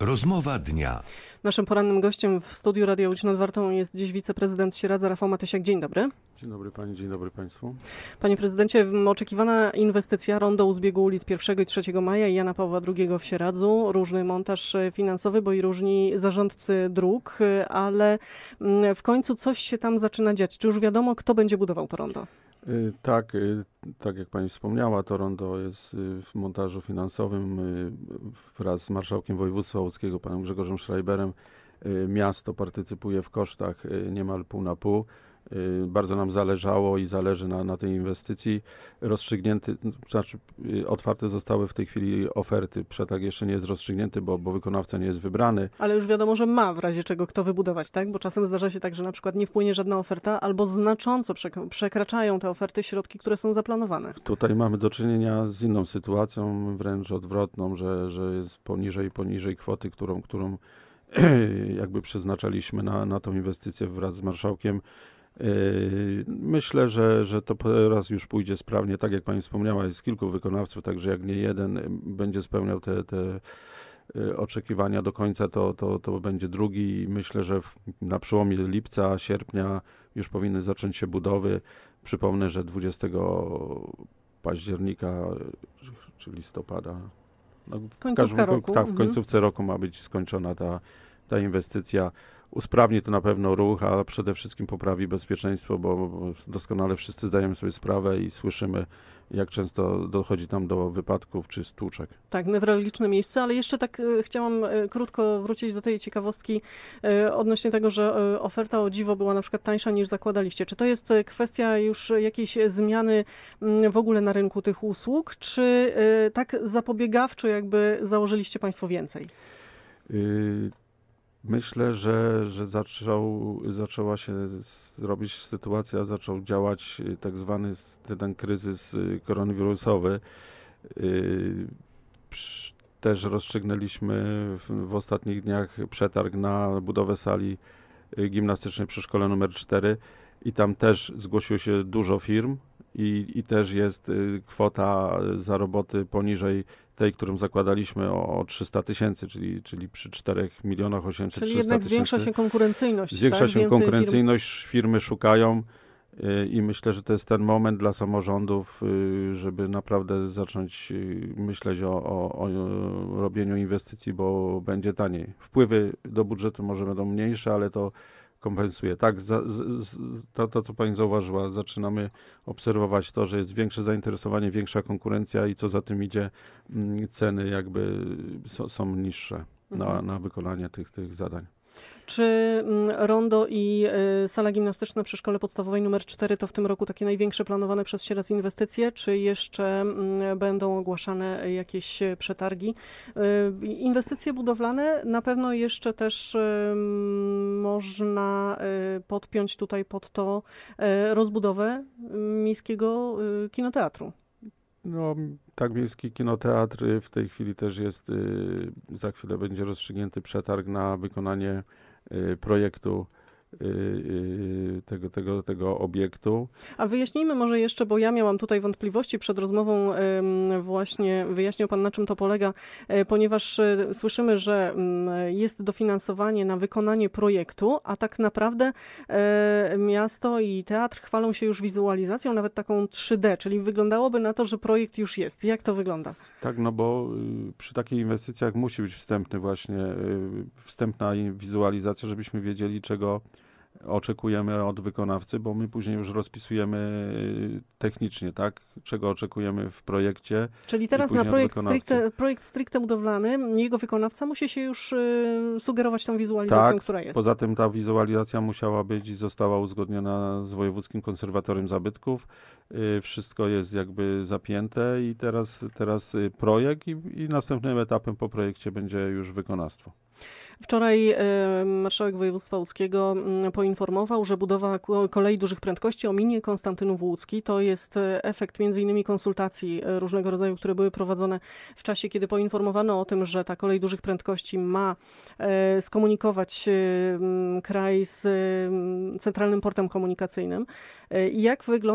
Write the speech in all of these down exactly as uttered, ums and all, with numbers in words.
Rozmowa dnia. Naszym porannym gościem w studiu Radia Łódź nad Wartą jest dziś wiceprezydent Sieradza Rafał Matysiak. Dzień dobry. Dzień dobry pani, dzień dobry państwu. Panie prezydencie, oczekiwana inwestycja rondo u zbiegu ulic pierwszego i trzeciego maja i Jana Pawła drugiego w Sieradzu. Różny montaż finansowy, bo i różni zarządcy dróg, ale w końcu coś się tam zaczyna dziać. Czy już wiadomo, kto będzie budował to rondo? Tak, tak jak pani wspomniała, to rondo jest w montażu finansowym wraz z marszałkiem województwa łódzkiego, panem Grzegorzem Schreiberem. Miasto partycypuje w kosztach niemal pół na pół. Bardzo nam zależało i zależy na, na tej inwestycji. Rozstrzygnięty, znaczy otwarte zostały w tej chwili oferty. Przetarg jeszcze nie jest rozstrzygnięty, bo, bo wykonawca nie jest wybrany. Ale już wiadomo, że ma w razie czego kto wybudować, tak? Bo czasem zdarza się tak, że na przykład nie wpłynie żadna oferta albo znacząco przekraczają te oferty środki, które są zaplanowane. Tutaj mamy do czynienia z inną sytuacją, wręcz odwrotną, że, że jest poniżej, poniżej kwoty, którą, którą jakby przeznaczaliśmy na, na tą inwestycję wraz z marszałkiem. Myślę, że, że to teraz już pójdzie sprawnie. Tak jak pani wspomniała, jest kilku wykonawców, także jak nie jeden będzie spełniał te, te oczekiwania do końca, to, to, to będzie drugi i myślę, że w, na przełomie lipca, sierpnia już powinny zacząć się budowy. Przypomnę, że dwudziestego października czy listopada, no, Końcówka roku. Tak, w końcówce roku ma być skończona ta, ta inwestycja. Usprawni to na pewno ruch, a przede wszystkim poprawi bezpieczeństwo, bo doskonale wszyscy zdajemy sobie sprawę i słyszymy, jak często dochodzi tam do wypadków czy stłuczek. Tak, newralgiczne miejsce, ale jeszcze tak e, chciałam e, krótko wrócić do tej ciekawostki e, odnośnie tego, że e, oferta o dziwo była na przykład tańsza niż zakładaliście. Czy to jest kwestia już jakiejś zmiany m, w ogóle na rynku tych usług, czy e, tak zapobiegawczo jakby założyliście państwo więcej? Y- Myślę, że, że zaczął, zaczęła się robić sytuacja, zaczął działać tak zwany ten kryzys koronawirusowy. Też rozstrzygnęliśmy w, w ostatnich dniach przetarg na budowę sali gimnastycznej przy szkole numer cztery i tam też zgłosiło się dużo firm i, i też jest kwota za roboty poniżej tej, którą zakładaliśmy o, o trzysta tysięcy, czyli, czyli przy czterech milionach osiemset Czyli trzysta jednak tysięcy. zwiększa się konkurencyjność. Zwiększa tak? się Więcej konkurencyjność, firm... firmy szukają y, i myślę, że to jest ten moment dla samorządów, y, żeby naprawdę zacząć y, myśleć o, o, o robieniu inwestycji, bo będzie taniej. Wpływy do budżetu może będą mniejsze, ale to kompensuje. Tak, za, z, z, to, to co pani zauważyła, zaczynamy obserwować to, że jest większe zainteresowanie, większa konkurencja i co za tym idzie, ceny jakby so, są niższe mhm. na, na wykonanie tych, tych zadań. Czy rondo i y, sala gimnastyczna przy szkole podstawowej numer cztery to w tym roku takie największe planowane przez Sieradz inwestycje, czy jeszcze y, będą ogłaszane jakieś przetargi? Y, inwestycje budowlane na pewno jeszcze też y, można y, podpiąć tutaj pod to y, rozbudowę miejskiego y, kinoteatru. No, tak, miejski kinoteatr w tej chwili też jest, y, za chwilę będzie rozstrzygnięty przetarg na wykonanie y, projektu y, y, tego, tego, tego obiektu. A wyjaśnijmy może jeszcze, bo ja miałam tutaj wątpliwości przed rozmową, y, właśnie wyjaśnił pan, na czym to polega, y, ponieważ y, słyszymy, że y, jest dofinansowanie na wykonanie projektu, a tak naprawdę y, miasto i teatr chwalą się już wizualizacją, nawet taką trzy D, czyli wyglądałoby na to, że projekt już jest. Jak to wygląda? Tak, no bo y, przy takich inwestycjach musi być wstępny właśnie, y, wstępna wizualizacja, żebyśmy wiedzieli, czego oczekujemy od wykonawcy, bo my później już rozpisujemy technicznie, tak, czego oczekujemy w projekcie. Czyli teraz na projekt stricte, projekt stricte budowlany, jego wykonawca musi się już y, sugerować tą wizualizacją, tak, która jest. Poza tym ta wizualizacja musiała być i została uzgodniona z Wojewódzkim Konserwatorem Zabytków. Y, wszystko jest jakby zapięte i teraz, teraz projekt i, i następnym etapem po projekcie będzie już wykonawstwo. Wczoraj y, marszałek województwa łódzkiego y, poinformował, że budowa kolei dużych prędkości ominie Konstantynów Łódzki. To jest efekt między innymi konsultacji różnego rodzaju, które były prowadzone w czasie, kiedy poinformowano o tym, że ta kolej dużych prędkości ma y, skomunikować y, kraj z y, centralnym portem komunikacyjnym. Y, jak wygląda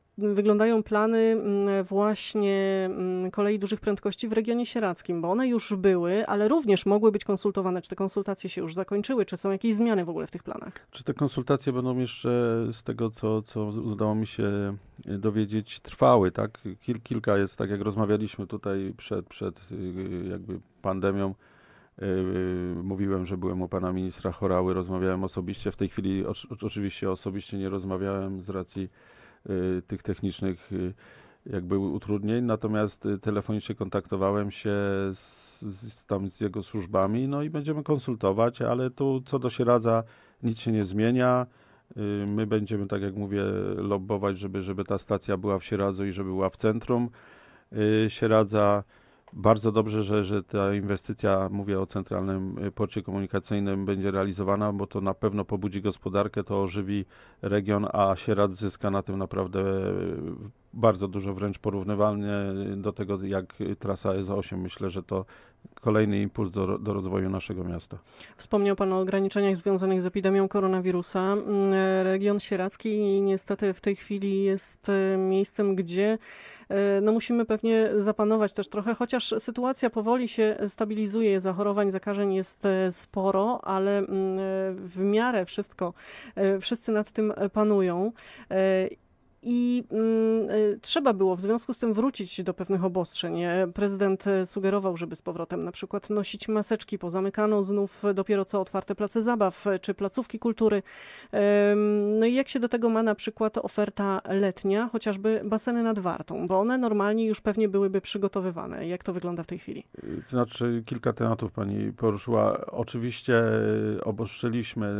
wyglądają plany mm, właśnie mm, kolei dużych prędkości w regionie sieradzkim? Bo one już były, ale również mogły być konsultowane. Czy te konsultacje się już zakończyły? Czy są jakieś zmiany w ogóle w tych planach? Czy te konsultacje będą jeszcze z tego, co, co udało mi się dowiedzieć, trwały, tak? Kil, kilka jest, tak jak rozmawialiśmy tutaj przed, przed y, jakby pandemią, Yy, mówiłem, że byłem u pana ministra Horały, rozmawiałem osobiście. W tej chwili o, oczywiście osobiście nie rozmawiałem z racji yy, tych technicznych yy, jakby utrudnień, natomiast yy, telefonicznie kontaktowałem się z, z, tam z jego służbami, no i będziemy konsultować, ale tu co do Sieradza nic się nie zmienia. Yy, my będziemy, tak jak mówię, lobbować, żeby, żeby ta stacja była w Sieradzu i żeby była w centrum yy, Sieradza. Bardzo dobrze, że, że ta inwestycja, mówię o Centralnym Porcie Komunikacyjnym, będzie realizowana, bo to na pewno pobudzi gospodarkę, to ożywi region, a Sieradz zyska na tym naprawdę bardzo dużo, wręcz porównywalnie do tego, jak trasa S osiem. Myślę, że to kolejny impuls do, do rozwoju naszego miasta. Wspomniał pan o ograniczeniach związanych z epidemią koronawirusa. Region sieradzki niestety w tej chwili jest miejscem, gdzie no musimy pewnie zapanować też trochę, chociaż sytuacja powoli się stabilizuje, zachorowań, zakażeń jest sporo, ale w miarę wszystko, wszyscy nad tym panują. I y, trzeba było w związku z tym wrócić do pewnych obostrzeń. Prezydent sugerował, żeby z powrotem na przykład nosić maseczki. Pozamykano znów dopiero co otwarte place zabaw czy placówki kultury. Y, no i jak się do tego ma na przykład oferta letnia, chociażby baseny nad Wartą, bo one normalnie już pewnie byłyby przygotowywane. Jak to wygląda w tej chwili? To znaczy kilka tematów pani poruszyła. Oczywiście obostrzyliśmy.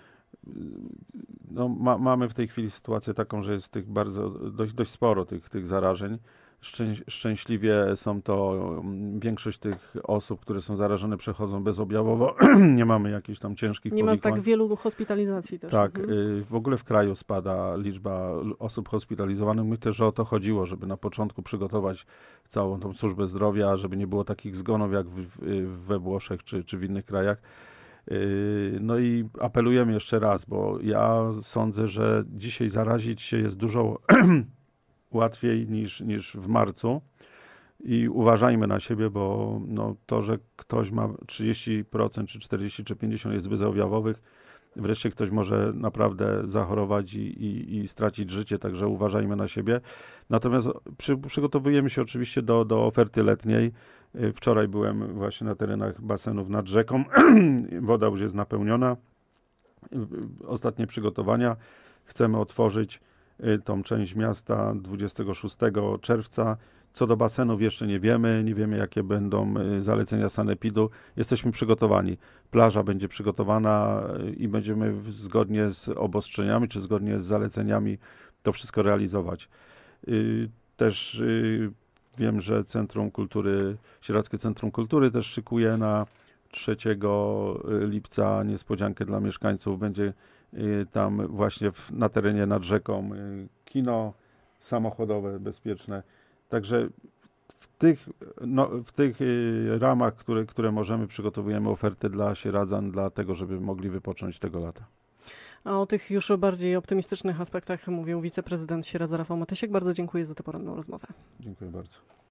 No, ma, mamy w tej chwili sytuację taką, że jest tych bardzo, dość, dość sporo tych, tych zarażeń. Szczę, szczęśliwie są to, większość tych osób, które są zarażone, przechodzą bezobjawowo. Nie mamy jakichś tam ciężkich Nie powikłań. ma tak wielu hospitalizacji też. Tak, Mhm. w ogóle w kraju spada liczba osób hospitalizowanych. Myślę, że o to chodziło, żeby na początku przygotować całą tą służbę zdrowia, żeby nie było takich zgonów jak w, w, we Włoszech czy, czy w innych krajach. No i apelujemy jeszcze raz, bo ja sądzę, że dzisiaj zarazić się jest dużo łatwiej niż, niż w marcu i uważajmy na siebie, bo no, to, że ktoś ma trzydzieści procent, czy czterdzieści, czy pięćdziesiąt jest bezobjawowych, wreszcie ktoś może naprawdę zachorować i, i, i stracić życie, także uważajmy na siebie. Natomiast przy, przygotowujemy się oczywiście do, do oferty letniej. Wczoraj byłem właśnie na terenach basenów nad rzeką. Woda już jest napełniona. Ostatnie przygotowania. Chcemy otworzyć tą część miasta dwudziestego szóstego czerwca. Co do basenów jeszcze nie wiemy. Nie wiemy, jakie będą zalecenia sanepidu. Jesteśmy przygotowani. Plaża będzie przygotowana i będziemy zgodnie z obostrzeniami, czy zgodnie z zaleceniami to wszystko realizować. Też wiem, że Centrum Kultury, Sieradzkie Centrum Kultury też szykuje na trzeciego lipca niespodziankę dla mieszkańców. Będzie tam właśnie w, na terenie nad rzeką kino samochodowe, bezpieczne. Także w tych, no, w tych ramach, które, które możemy, przygotowujemy ofertę dla sieradzan, dla tego, żeby mogli wypocząć tego lata. A o tych już bardziej optymistycznych aspektach mówił wiceprezydent Sieradza Rafał Matysiak. Bardzo dziękuję za tę poranną rozmowę. Dziękuję bardzo.